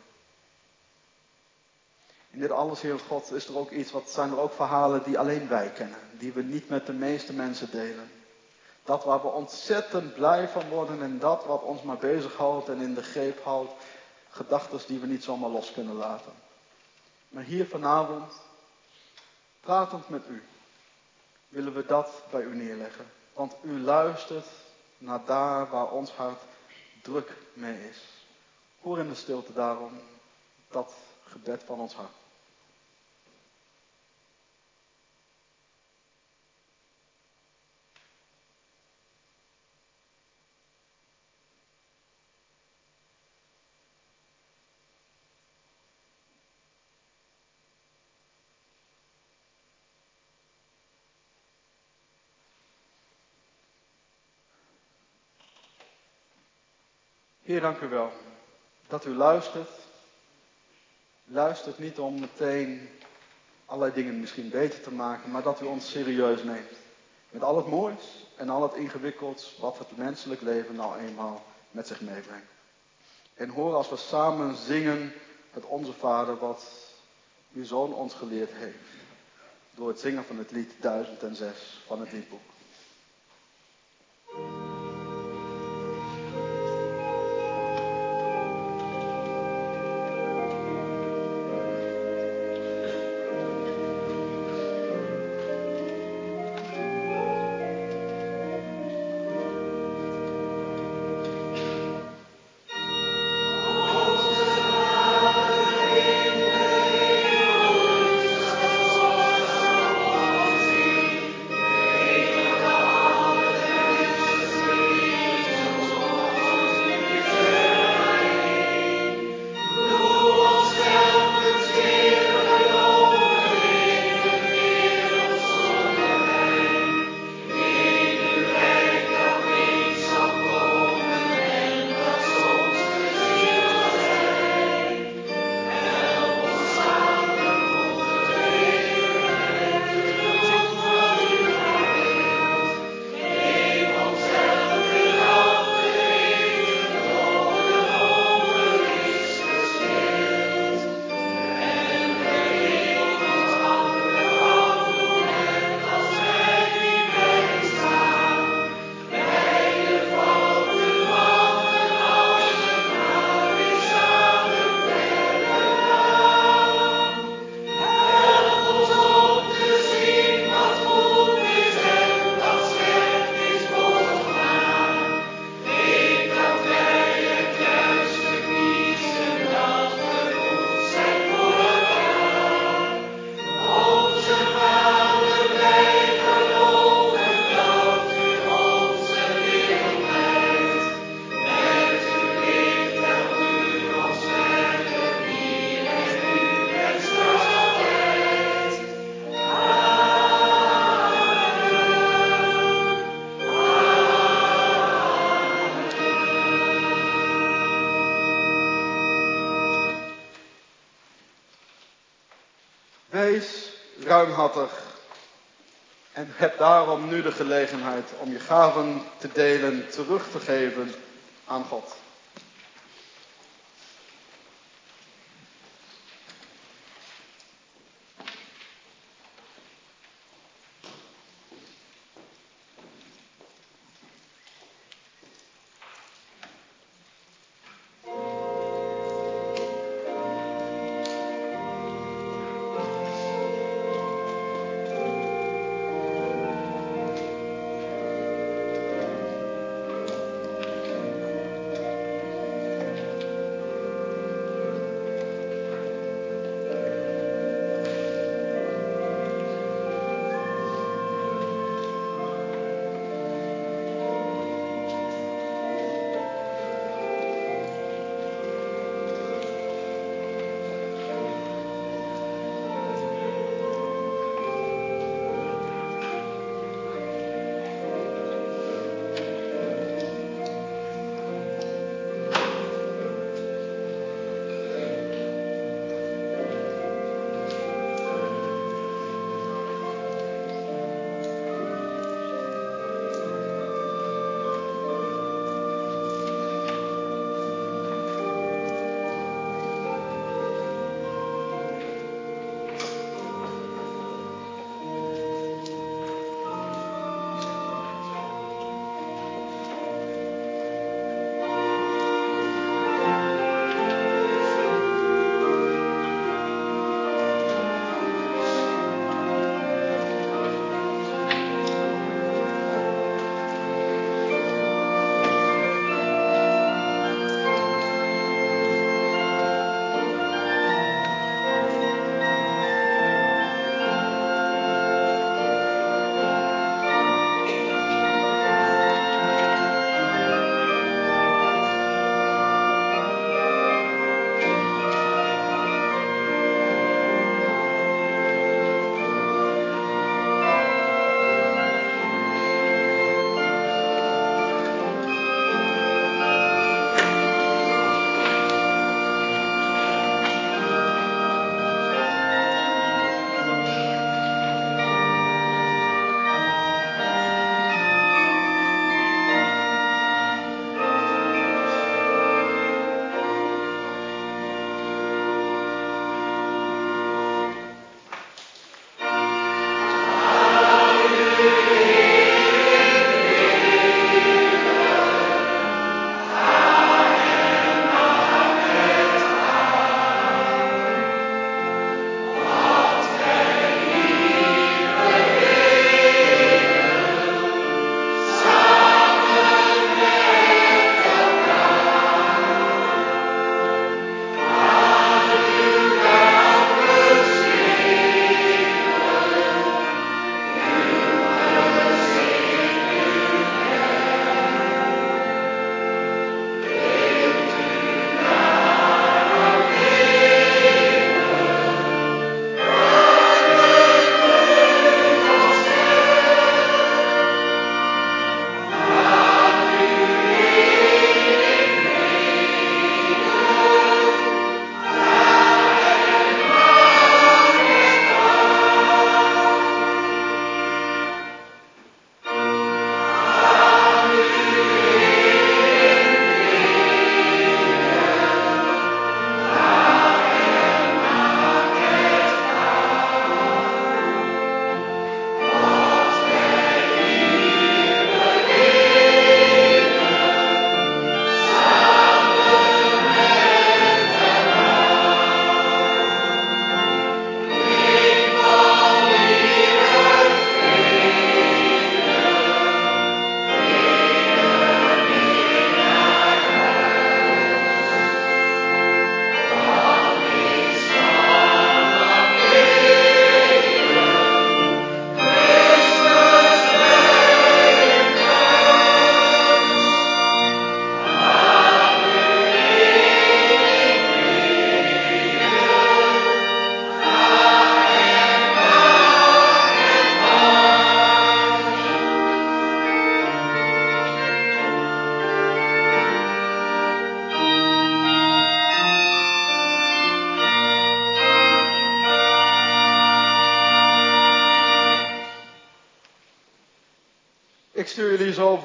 In dit alles, Heer God, is er ook zijn er ook verhalen die alleen wij kennen. Die we niet met de meeste mensen delen. Dat waar we ontzettend blij van worden en dat wat ons maar bezighoudt en in de greep houdt. Gedachten die we niet zomaar los kunnen laten. Maar hier vanavond, pratend met u, willen we dat bij u neerleggen. Want u luistert naar daar waar ons hart druk mee is. Hoor in de stilte daarom dat gebed van ons hart. Heer, dank u wel dat u luistert. Luistert niet om meteen allerlei dingen misschien beter te maken, maar dat u ons serieus neemt. Met al het moois en al het ingewikkelds wat het menselijk leven nou eenmaal met zich meebrengt. En hoor als we samen zingen het Onze Vader wat uw Zoon ons geleerd heeft. Door het zingen van het lied 1006 van het liedboek. Wees ruimhartig en heb daarom nu de gelegenheid om je gaven te delen, terug te geven aan God.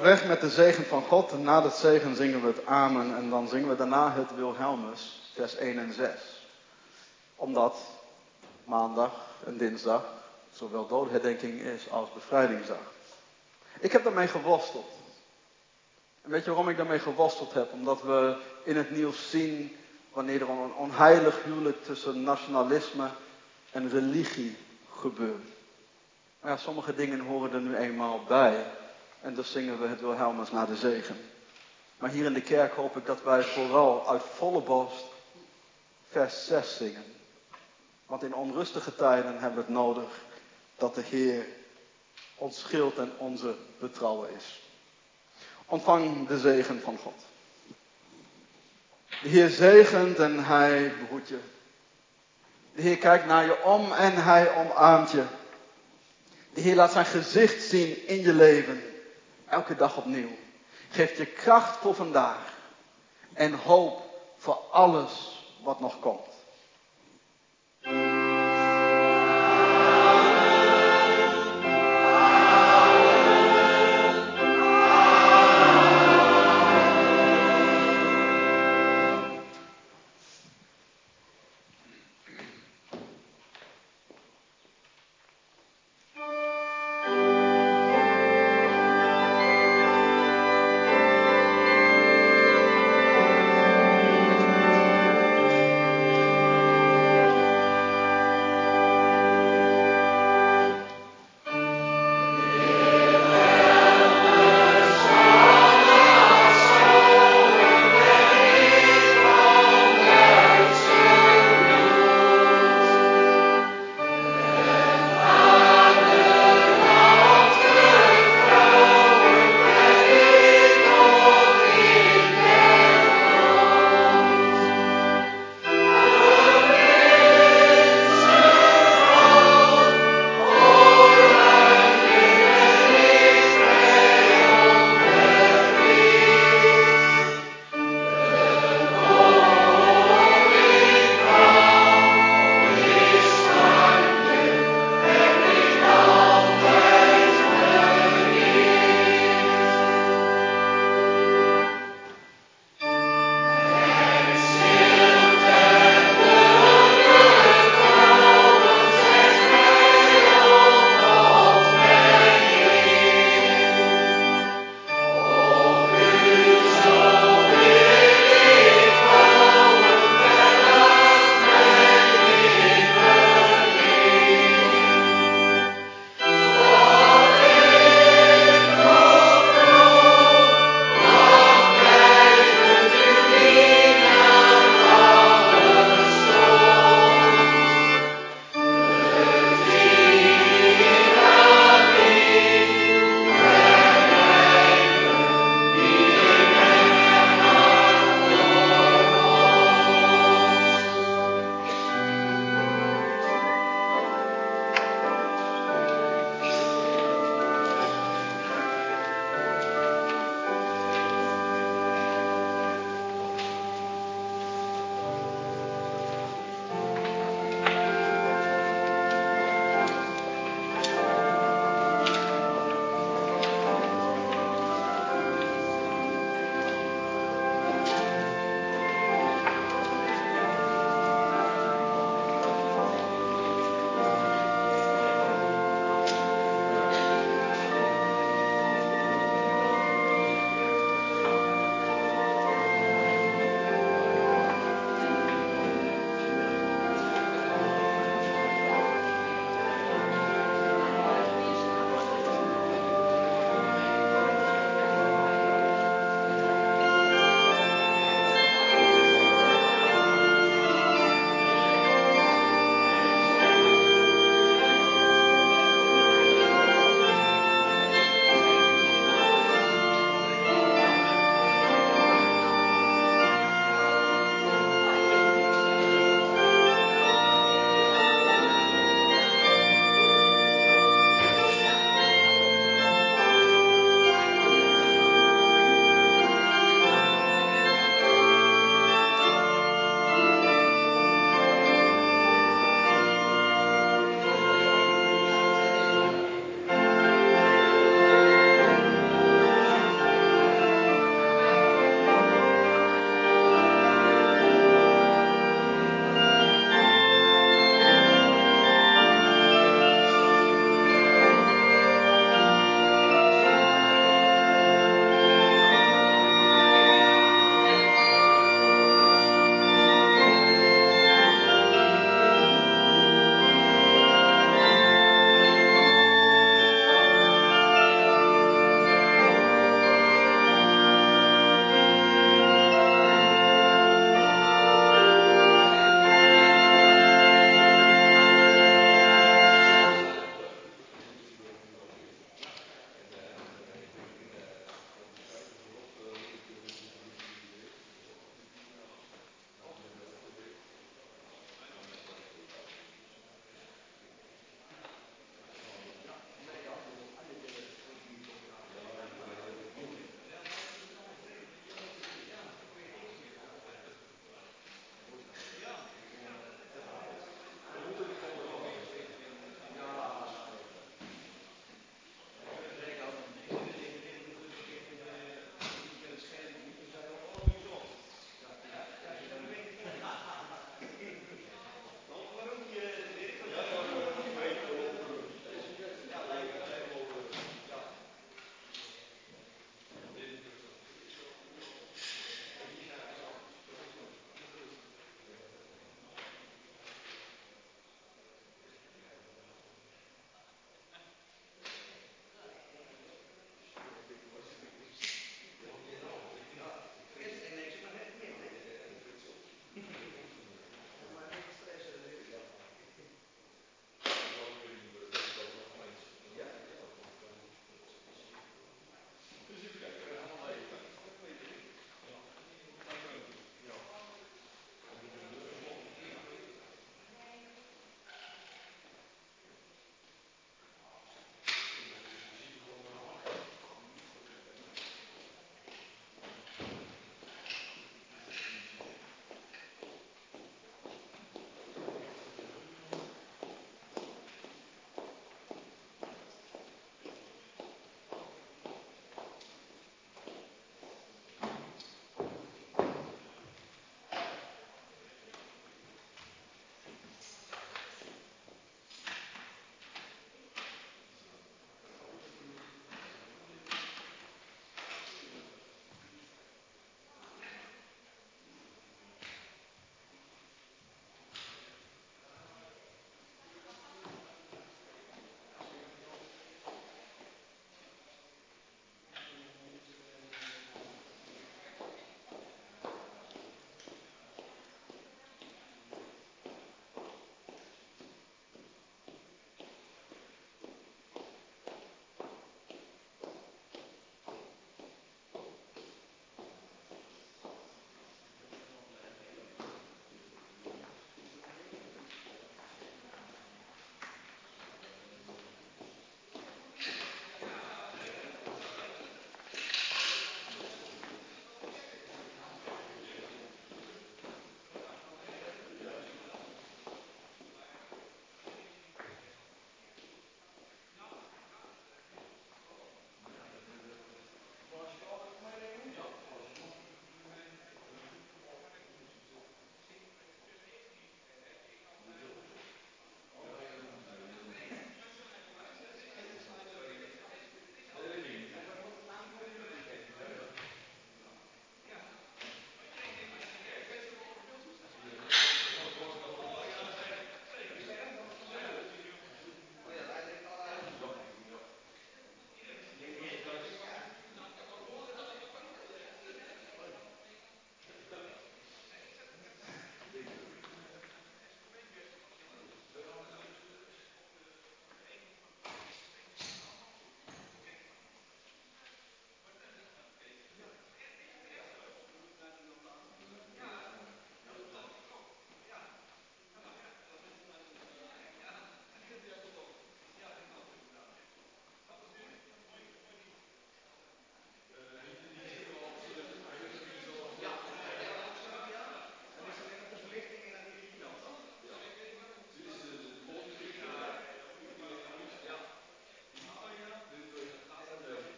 weg met de zegen van God. En na de zegen zingen we het Amen. En dan zingen we daarna het Wilhelmus, vers 1 en 6. Omdat maandag en dinsdag zowel doodherdenking is als bevrijdingsdag. Ik heb daarmee geworsteld. En weet je waarom ik daarmee geworsteld heb? Omdat we in het nieuws zien wanneer er een onheilig huwelijk tussen nationalisme en religie gebeurt. Maar ja, sommige dingen horen er nu eenmaal bij. En dus zingen we het Wilhelmus na de zegen. Maar hier in de kerk hoop ik dat wij vooral uit volle borst vers 6 zingen. Want in onrustige tijden hebben we het nodig dat de Heer ons schild en onze betrouwen is. Ontvang de zegen van God. De Heer zegent en Hij behoedt je. De Heer kijkt naar je om en Hij omarmt je. De Heer laat zijn gezicht zien in je leven. Elke dag opnieuw. Geeft je kracht voor vandaag. En hoop voor alles wat nog komt.